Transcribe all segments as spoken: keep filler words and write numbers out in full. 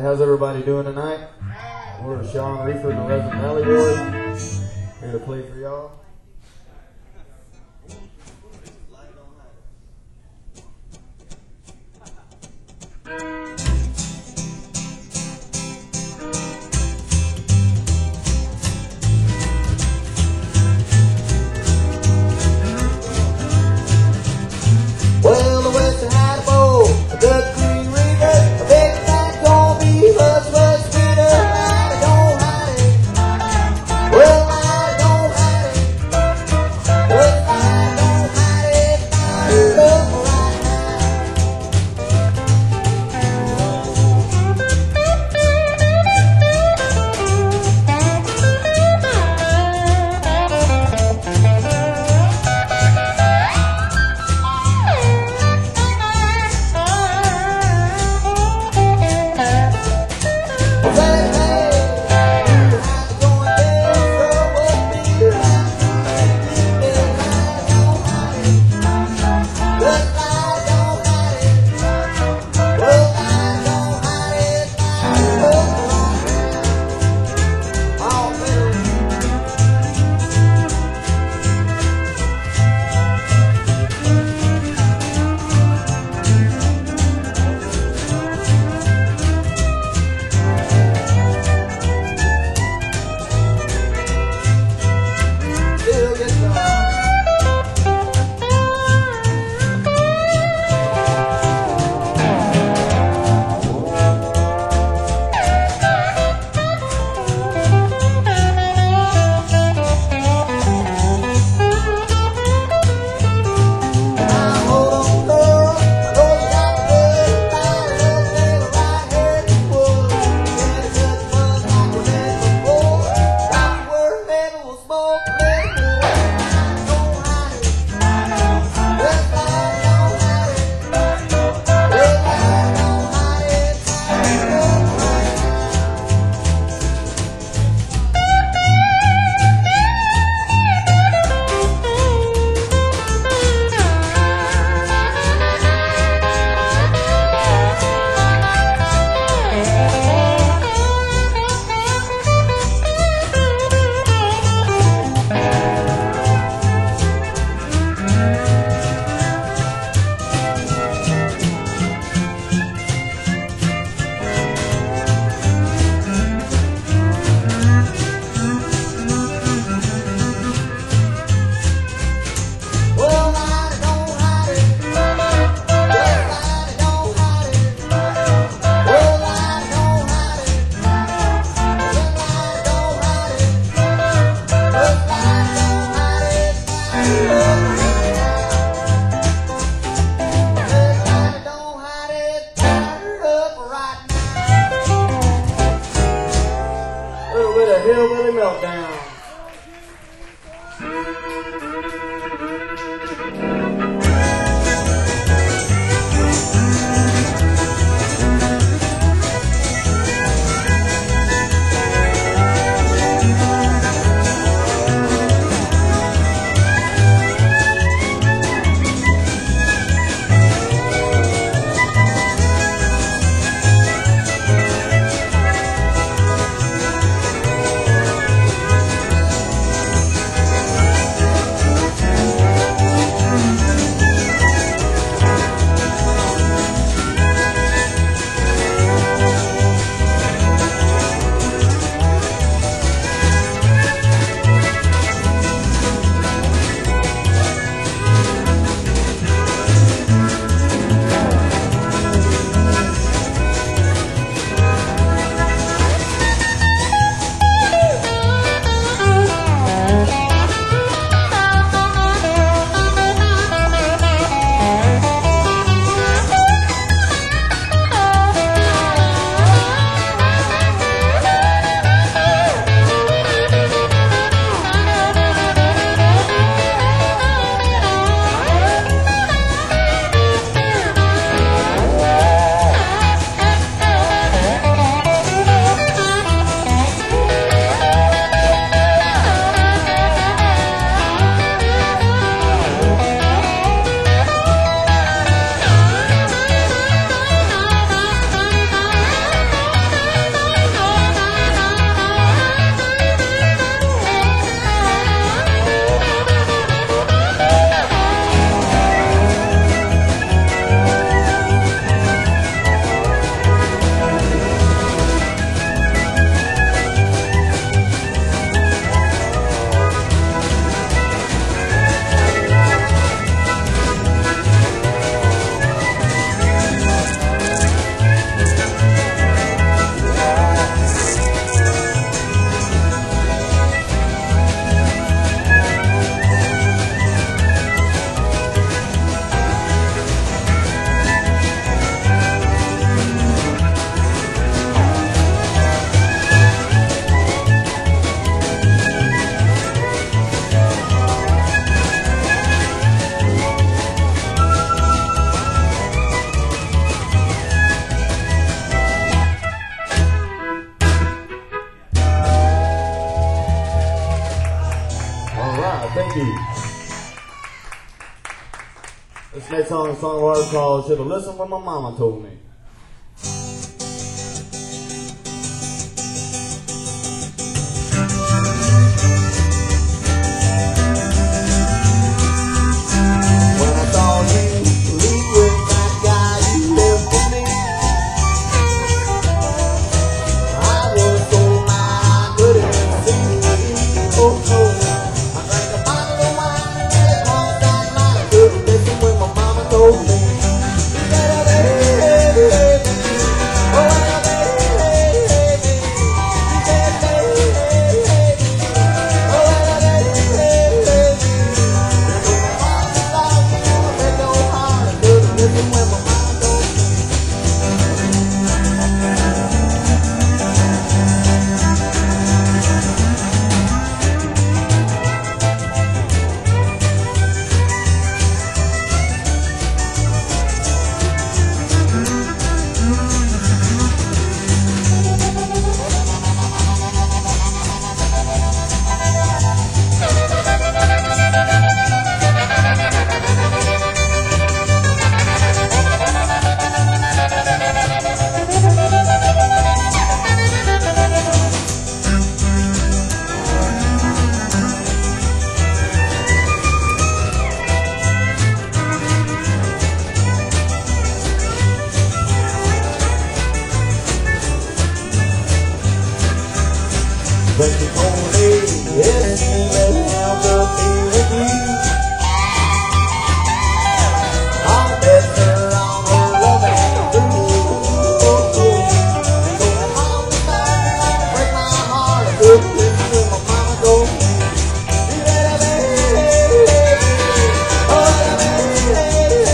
how's everybody doing tonight? We're Sean Reefer and the Reverend Valley Boys here to play for y'all. Well, the Western had a bowl, a Dutch Green Reaver, a big fat corned beef, a Swiss Peter, I don't hide it. Well, I don't hide it. Next song is a song I called Should've Listened What My Mama Told Me. But the only is even held up here with you. I'll bet her on her loving through. So I'll be back to break my heart. I couldn't listen when my mama told me. You better be, oh, baby,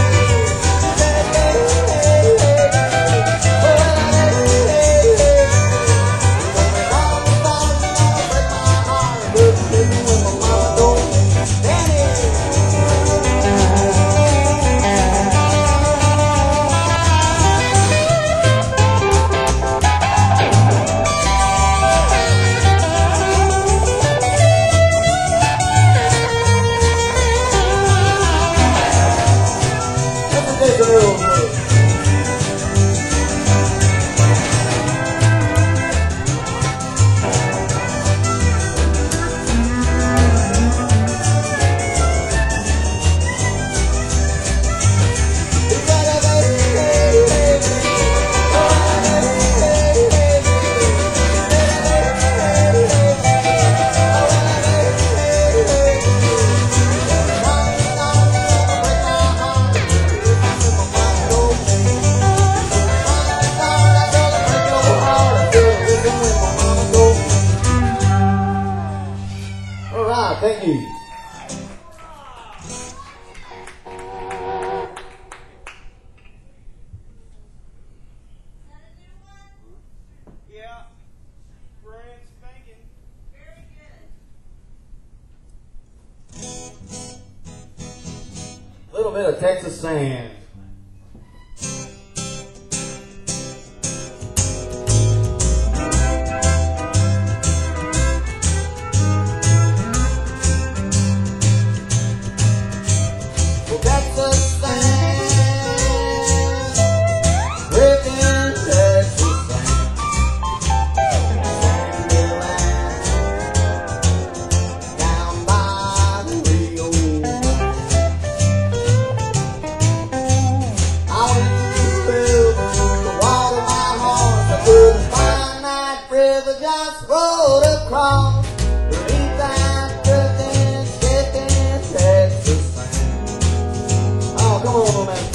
thank you. Yeah, brand spanking. Very good. A little bit of Texas sand. Just rolled across the meantime, drifting, skipping Texas sand. Oh, come on, man.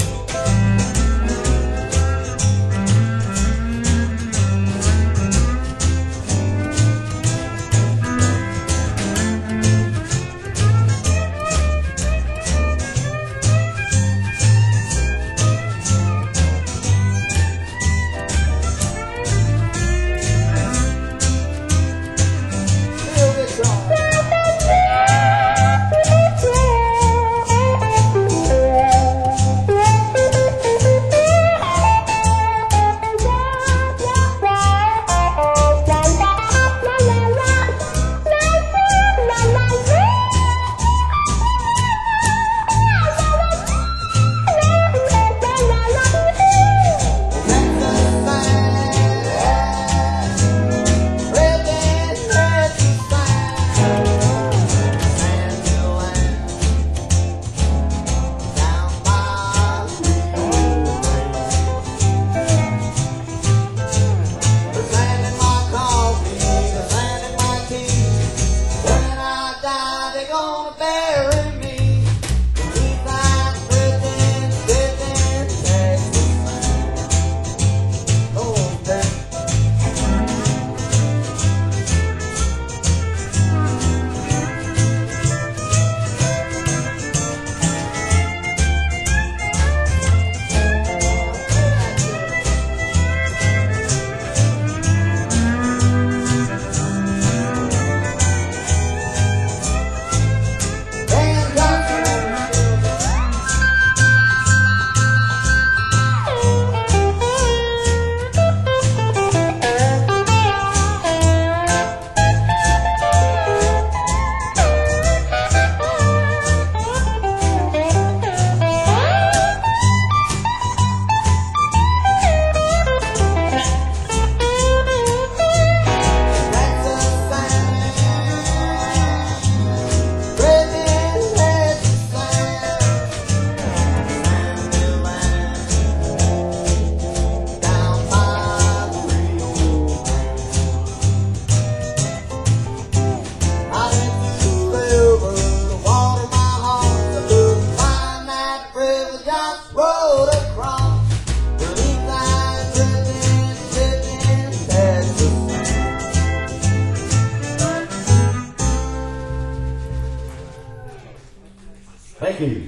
you.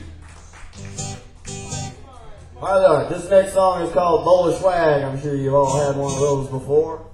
Alright, this next song is called Bowl of Swag. I'm sure you've all had one of those before.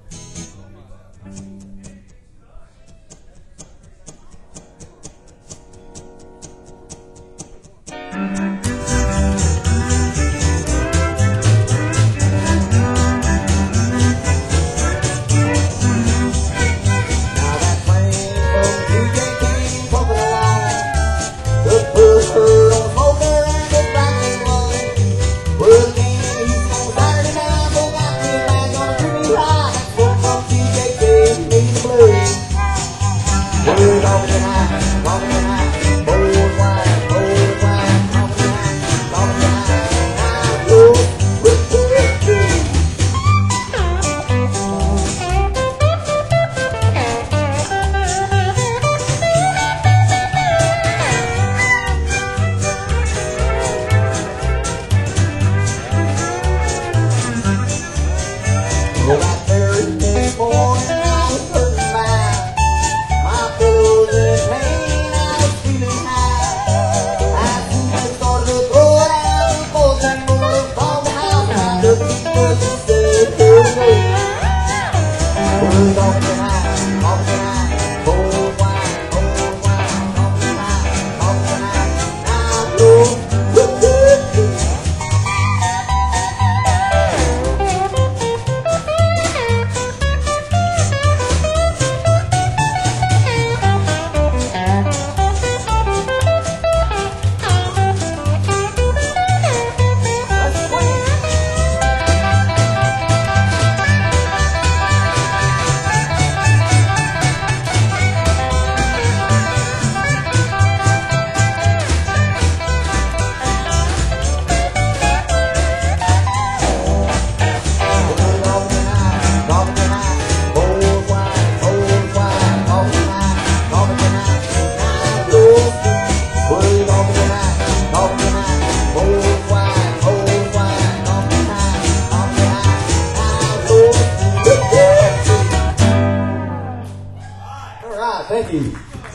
Thank you.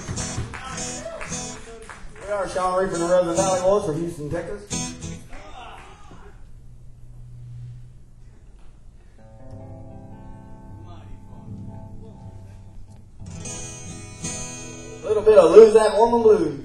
We are Sean Reaper and the Reverend Valley Boys from Houston, Texas. A little bit of Lose That Woman Blues.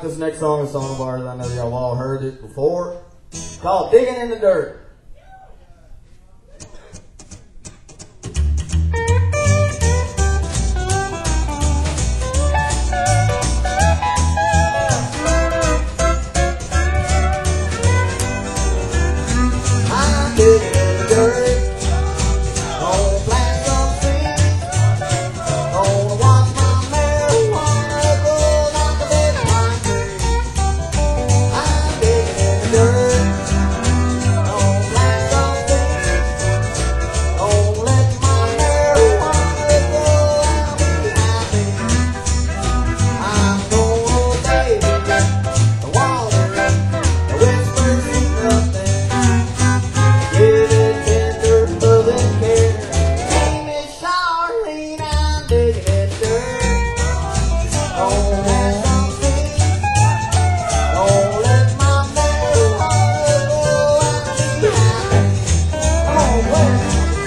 this next song is a song of ours. I know y'all all heard it before. It's called Digging in the Dirt. I'm digging in the dirt. Gonna plant some seeds. Gonna watch my marijuana grow like a big pine tree. I'm digging in the dirt. Gonna plant some seeds. Gonna let my marijuana grow. I'll be happy. I'm gonna bathe in the water. The whispers see nothing. Give it tender loving care. Name is Charlene. I'm digging in the dirt. Gonna plant some seeds. Gonna let my marijuana grow. I'll be happy. Come on, play.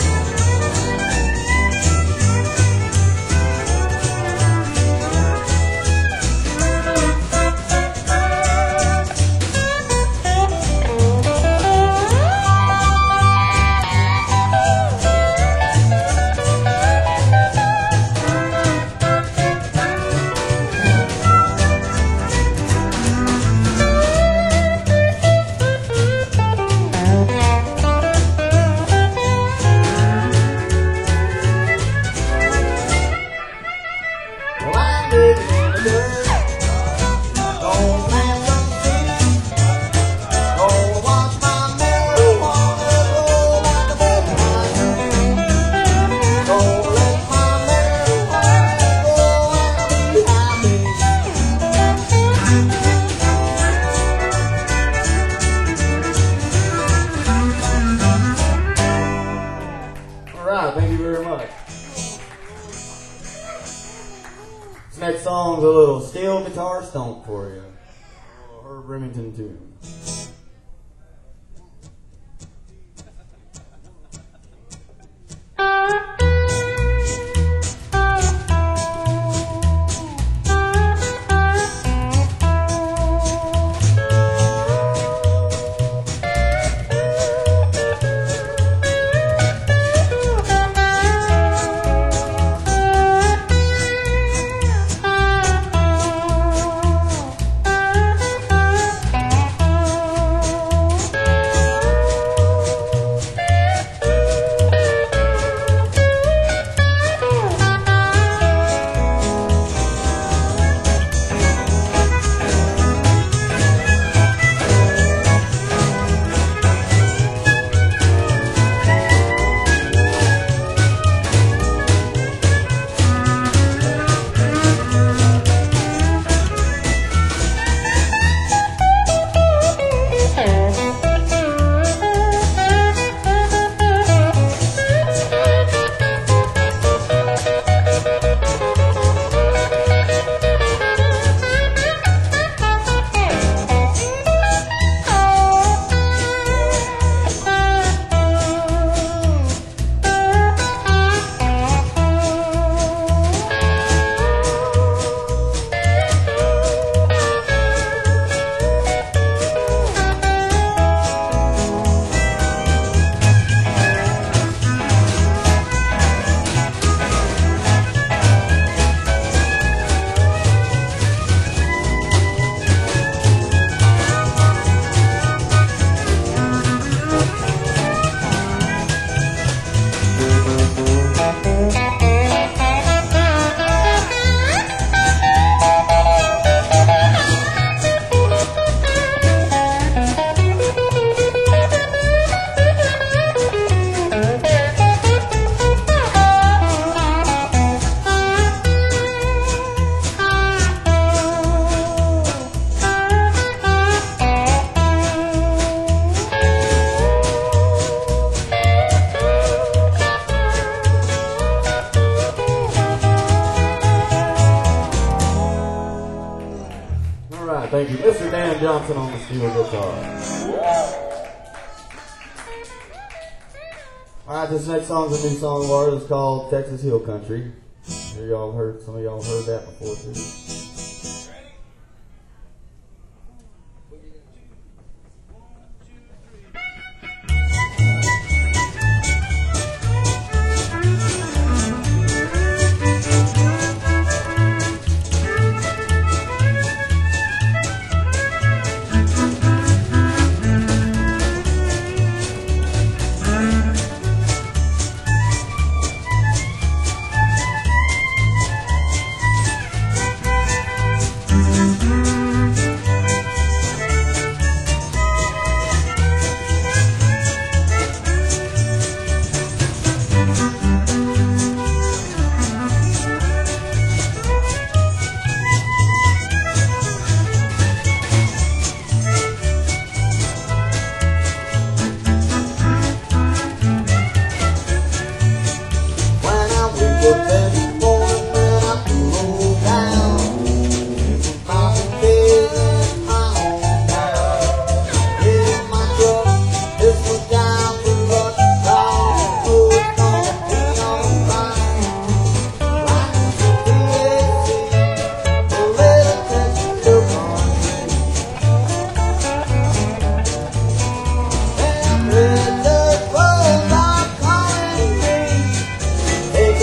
Well, I'm digging in the dirt. Gonna plant some seeds. Gonna watch my marijuana grow like a big pine tree. Gonna let my marijuana grow. I'll be happy. All right, thank you very much. This next song's a little steel guitar stomp for you. A little Herb Remington tune. Thank you, Mister Dan Johnson on the steel guitar. Alright, this next song's a new song of ours. It's called Texas Hill Country. Here y'all heard, some of y'all heard that before too.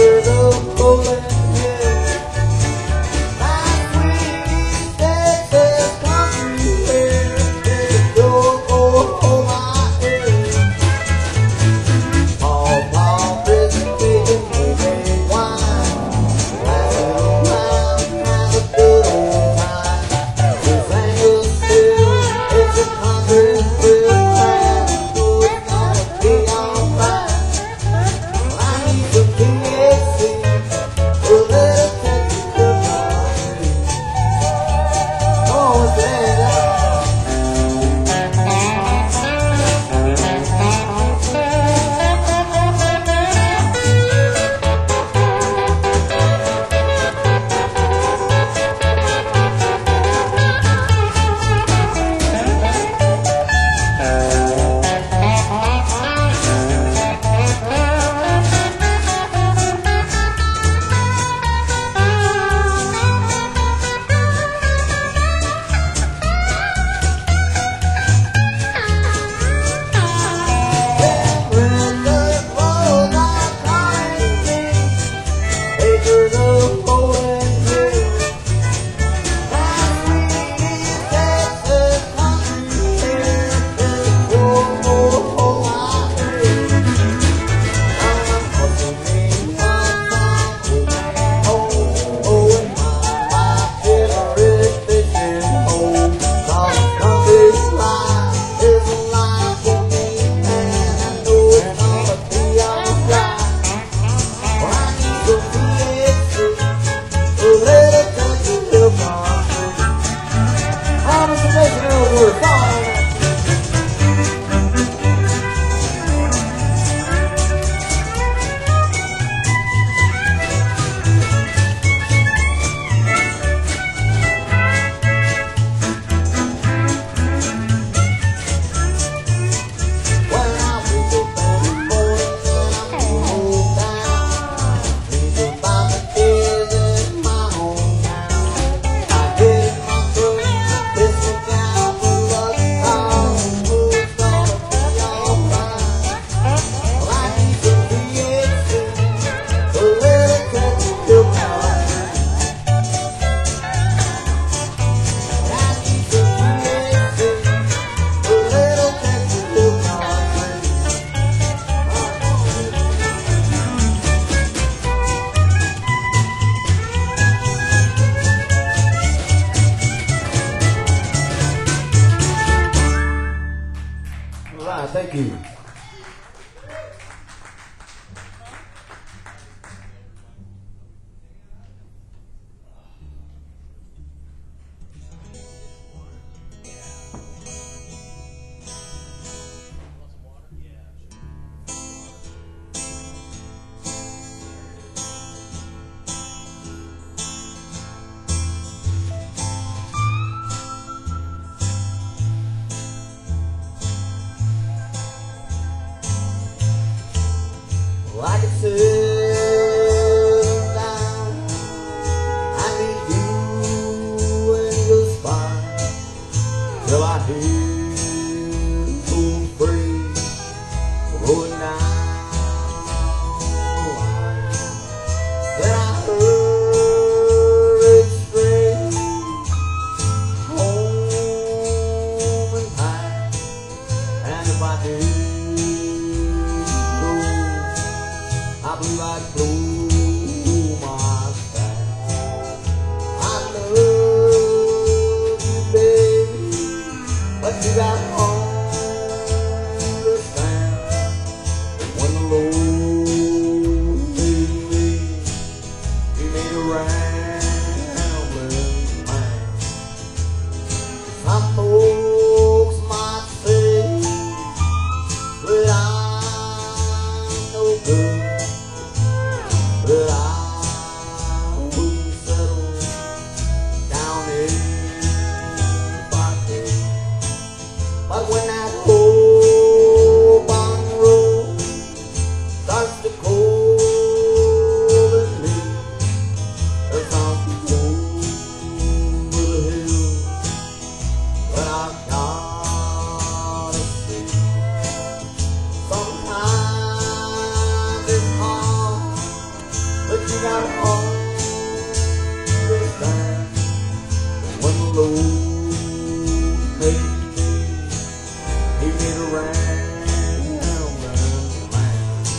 Thank you. she got all this time. When the load made me, he made around the line.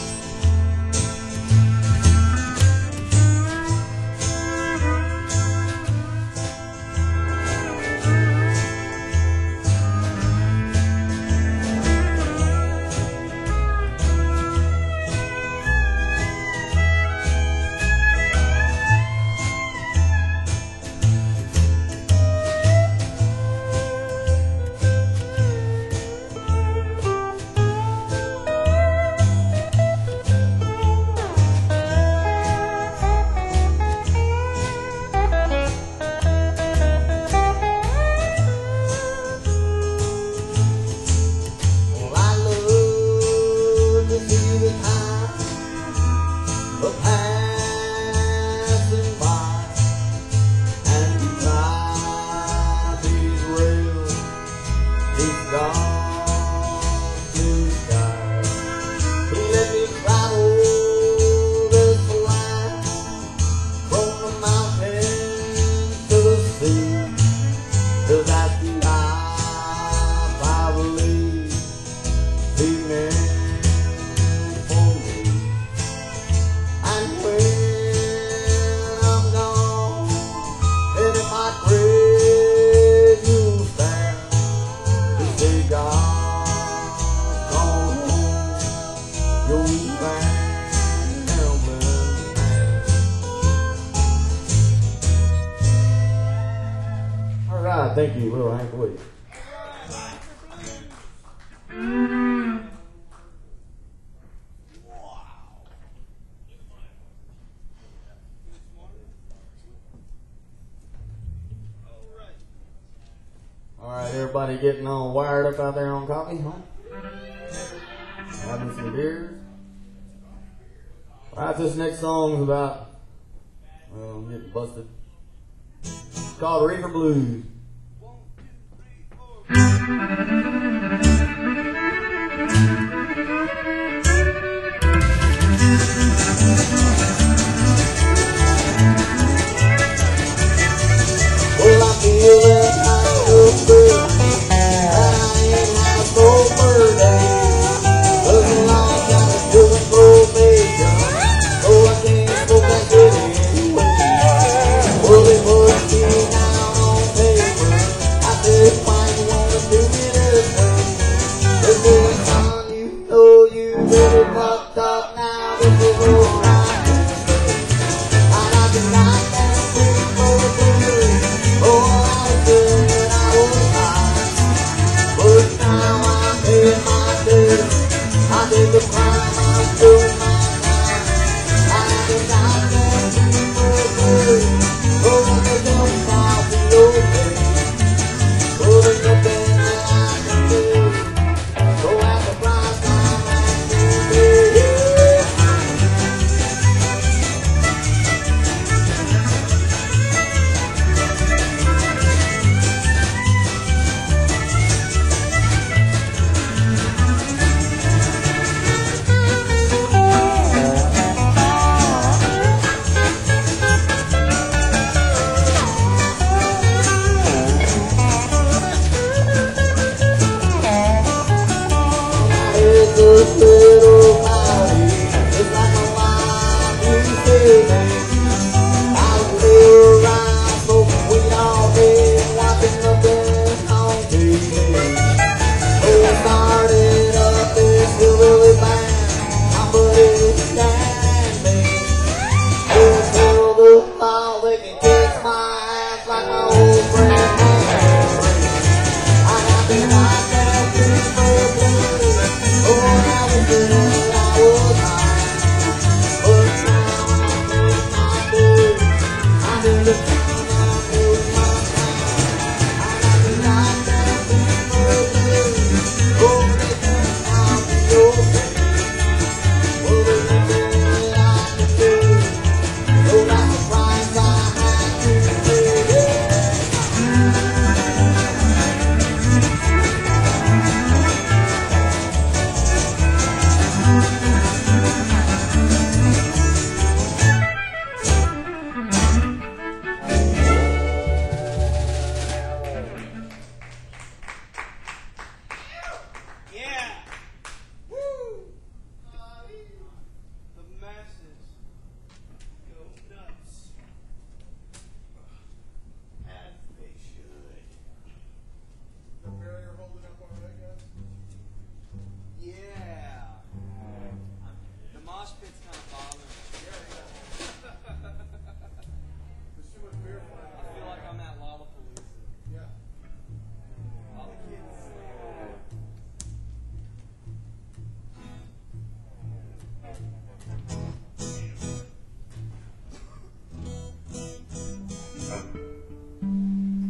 Well, I love to see the time of passing by, and he drives these rails, these dark blue skies. He let me travel this line from the mountains to the sea, 'cause that's the life I believe he meant for me. And when I'm gone, and if I grave you stand, you say God's gone home, your family man. All right, thank you, little Hank Williams. All right, everybody getting all wired up out there on coffee, huh? Having some beers. All right, this next song is about, well, I'm getting busted. It's called Reefer Blues. Well, I'm feeling kind of blue, and I ain't had a sober day. 'Cause a long time I'm doing probation, so I can't smoke that shit anyway. Well, they put me down on paper. I said, why you wanna do me this way? They said, son, you know you really fucked up now. This is all right. And I've been like that since for the blues. Oh, I was good and I was high. But now I'm in my debt. I did the crime, I'm doing my time. I've been like that since for the blues. Oh, they don't stop the old day. Oh, there's nothing that I can do. So at the price I'm asking you, yeah. It's a little cloudy, it's like a wild blue feeling. I was there around smoking weed all day, watching the best on T V. Oh, I started up this hillbilly band, my buddy and me. Oh, tell the law they can kiss my ass like my old friend had. I have been like that since for blue. Oh, I was good, I was high. But now I'm in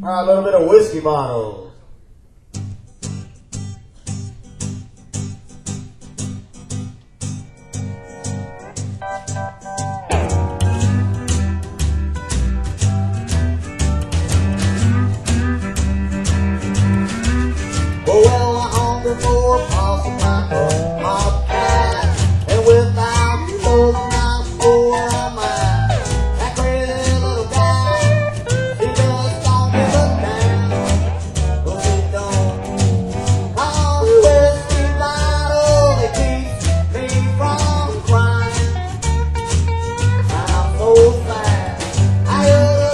All right, a little bit of whiskey bottles. Well, I hungered for a possum like a mob cat, and without you looking out for a man, that crazy little guy, he just don't give a damn, 'cause he don't. Cause the whiskey bottle, it keeps me from crying, and I'm so sad. I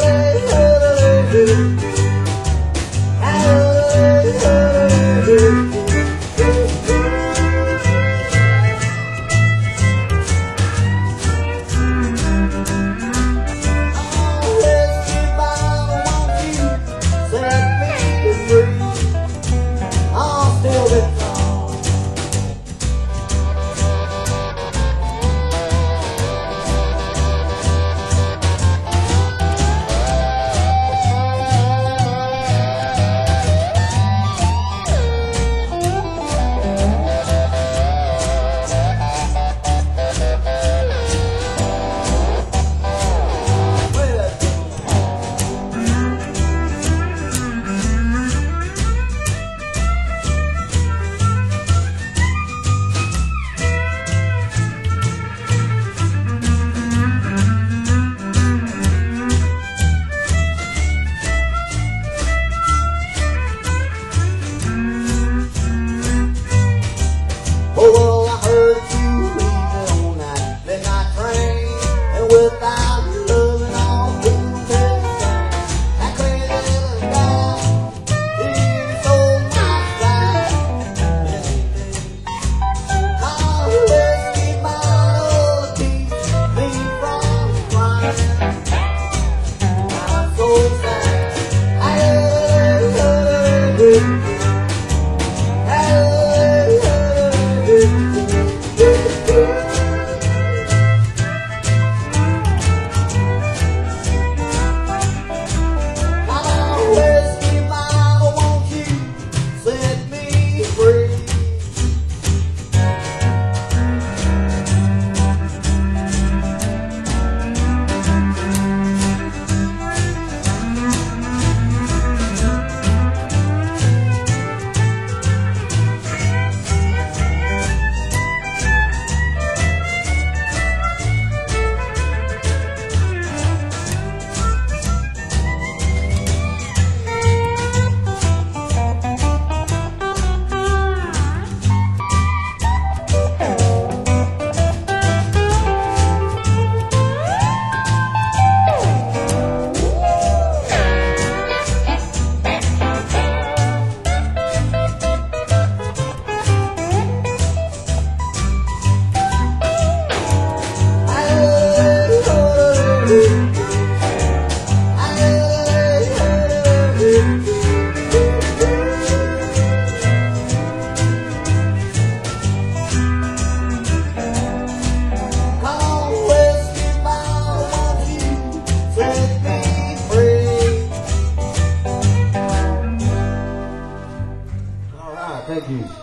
Thank you.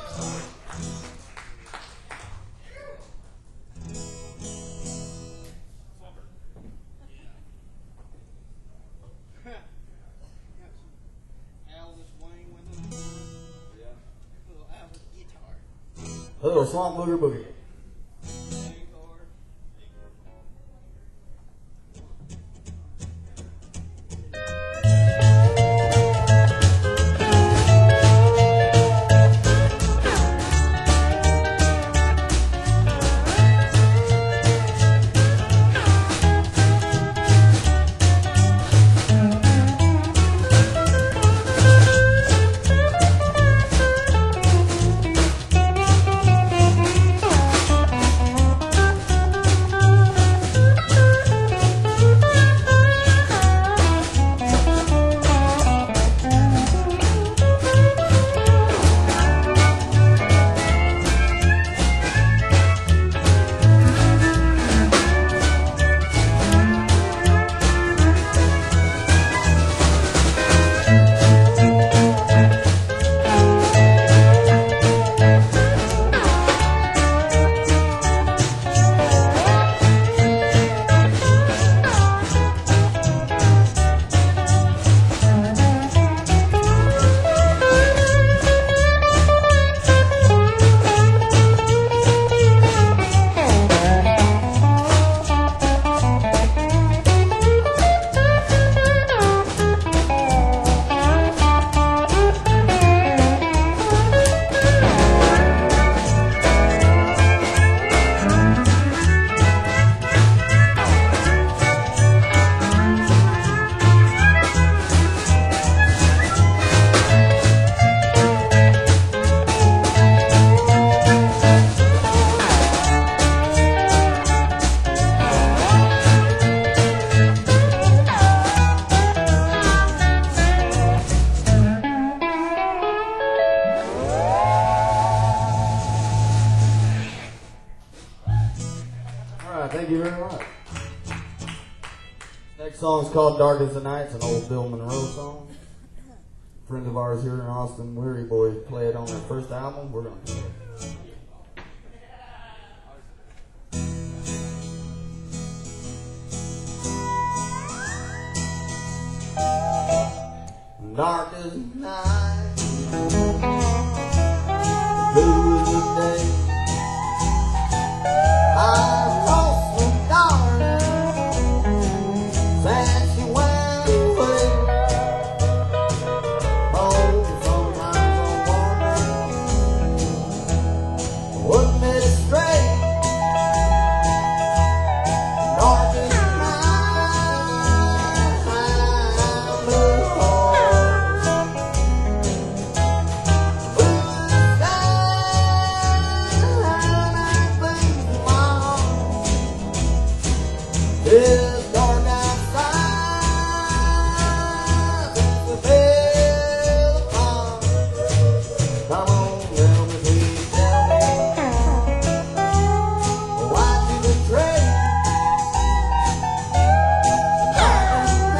A little swamp booger boogie. Next song is called Dark as the Night. It's an old Bill Monroe song. A friend of ours here in Austin, Weary Boy, played it on their first album. We're going to play it. Dark as the night, blue as the day. I've lost the dark since she went away. Oh, sometimes I wonder what made it stray. Dark as the night, blue it's dark outside, it's the bell o'clock. Come on, tell me, please tell me, why do the train dark as the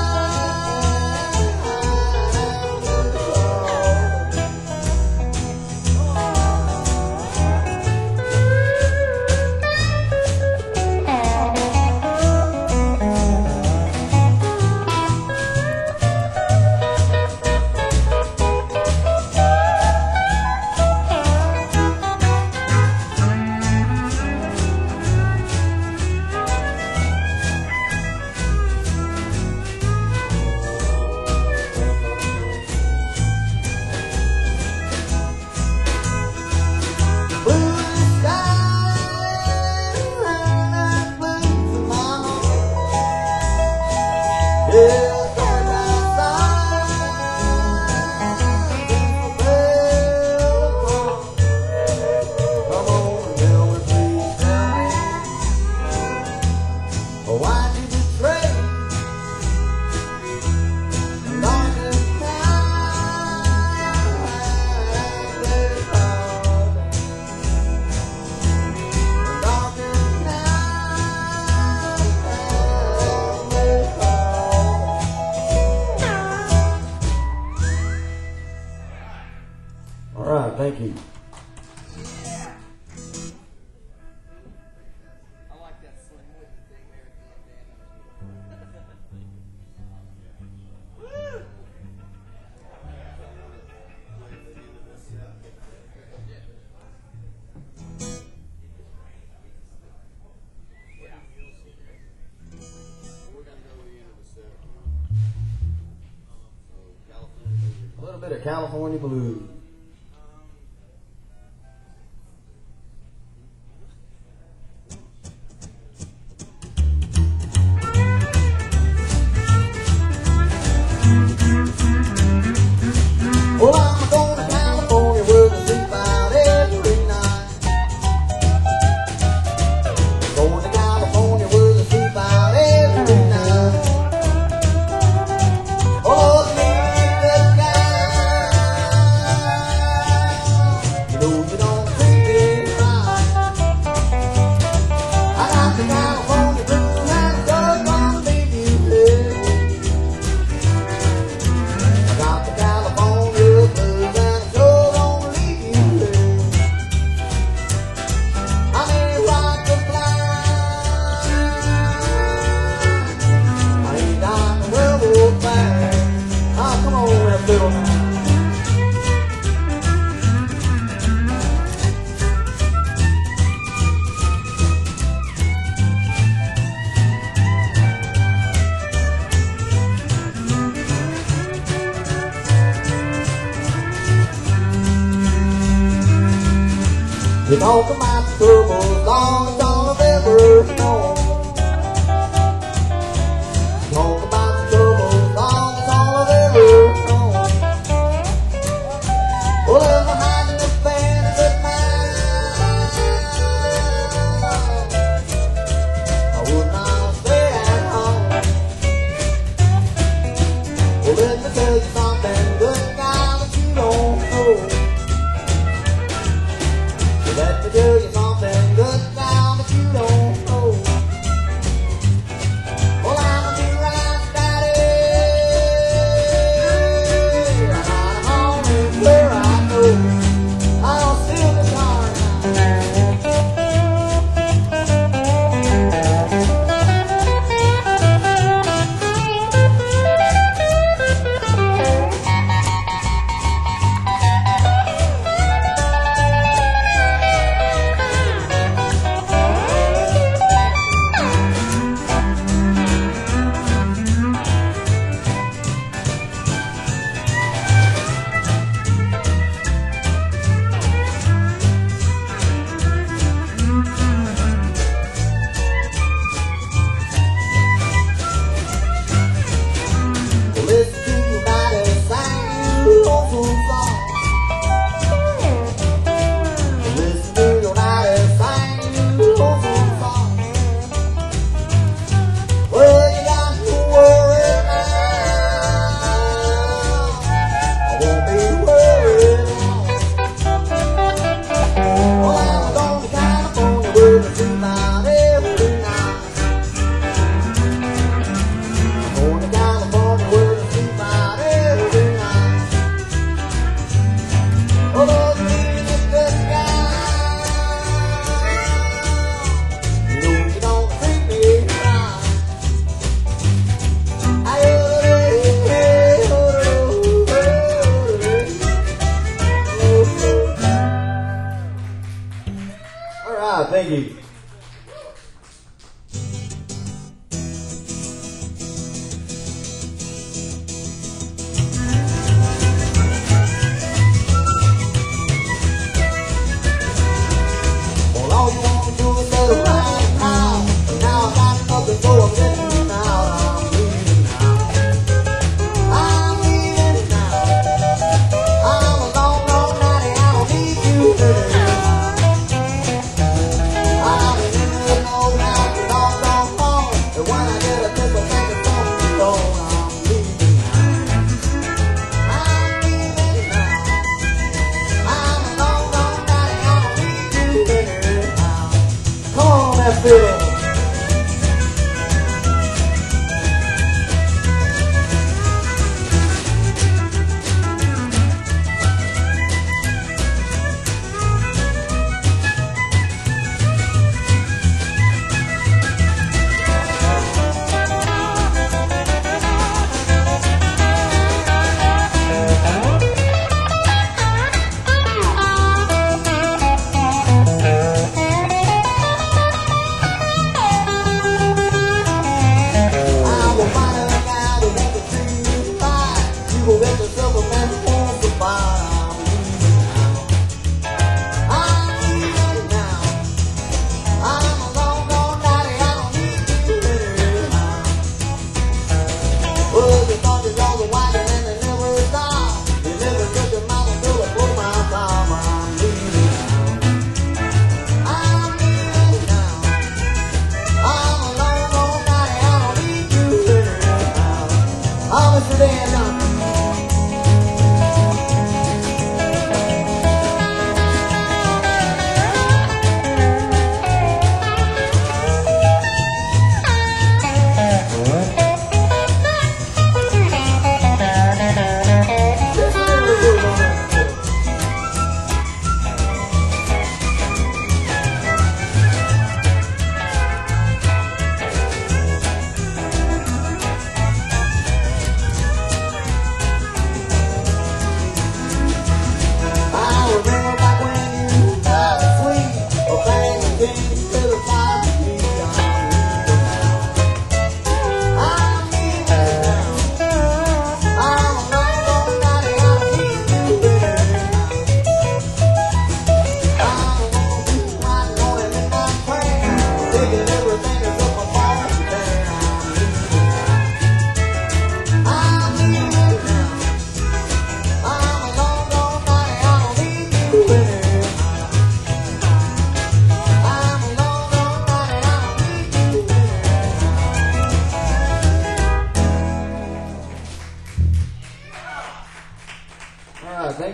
it's dark outside, it's the bell o'clock. Come on, tell me, please tell me, why did you betray? Dark as night, it's hard. Dark as night, it's hard. All right, thank you. I like that sling with the thing there at the end, Danny. Woo! We're gonna go to the end of the set. So, California. A little bit of California blues. Well, I'm going to California where they sleep out every night. Going to California where they sleep out every night. Oh, leave the guy. You know you don't treat me right. I got the California blues and it's just gonna leave you here. I got the California blues and it's just gonna leave you here. I may rock the fly, I ain't got the railroad back. Ah, come on, that little man. You talk about the troubles long as all I've ever known. Talk about the troubles long as all I've ever known. Well, if I hadn't have been a good man, I would not stay at home. Well, let me tell you something, good guy, that you don't know. Let me tell you something good.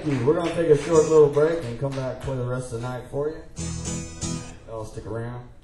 you. We're gonna take a short little break and come back and play the rest of the night for you. Y'all stick around.